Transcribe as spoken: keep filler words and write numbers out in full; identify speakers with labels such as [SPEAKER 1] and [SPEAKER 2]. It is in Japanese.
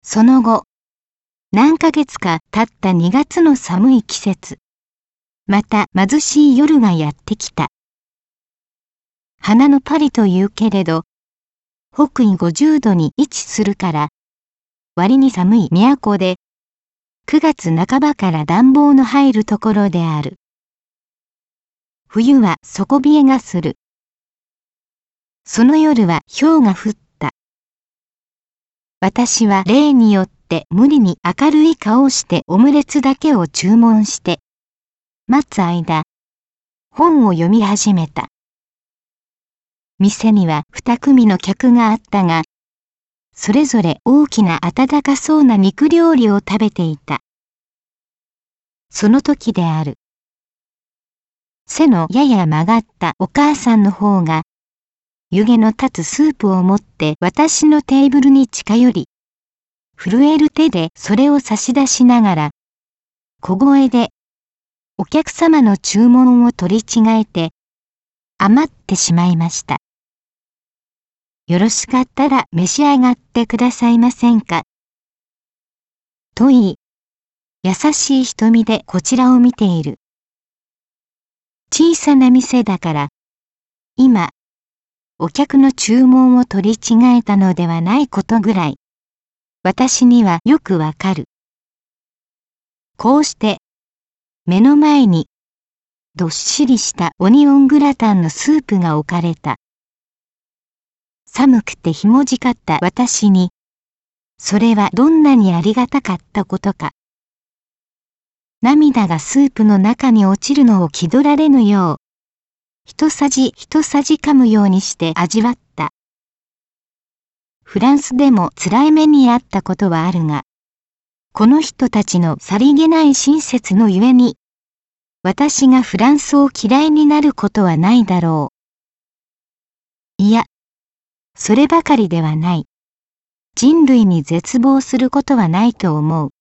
[SPEAKER 1] その後、何ヶ月か経ったにがつの寒い季節、また貧しい夜がやってきた。花のパリというけれど、北緯ごじゅうどに位置するから、割に寒い都で、くがつなかばから暖房の入るところである。冬は底冷えがする。その夜は氷が降った。私は例によって無理に明るい顔をしてオムレツだけを注文して、待つ間、本を読み始めた。店には二組の客があったが、それぞれ大きな温かそうな肉料理を食べていた。その時である。背のやや曲がったお母さんの方が、湯気の立つスープを持って私のテーブルに近寄り、震える手でそれを差し出しながら、小声で、お客様の注文を取り違えて、余ってしまいました。よろしかったら召し上がってくださいませんか。と言い、優しい瞳でこちらを見ている。小さな店だから、今、お客の注文を取り違えたのではないことぐらい、私にはよくわかる。こうして、目の前に、どっしりしたオニオングラタンのスープが置かれた。寒くてひもじかった私に、それはどんなにありがたかったことか。涙がスープの中に落ちるのを気取られぬよう、一さじ一さじ噛むようにして味わった。フランスでも辛い目にあったことはあるが、この人たちのさりげない親切のゆえに、私がフランスを嫌いになることはないだろう。いや、そればかりではない。人類に絶望することはないと思う。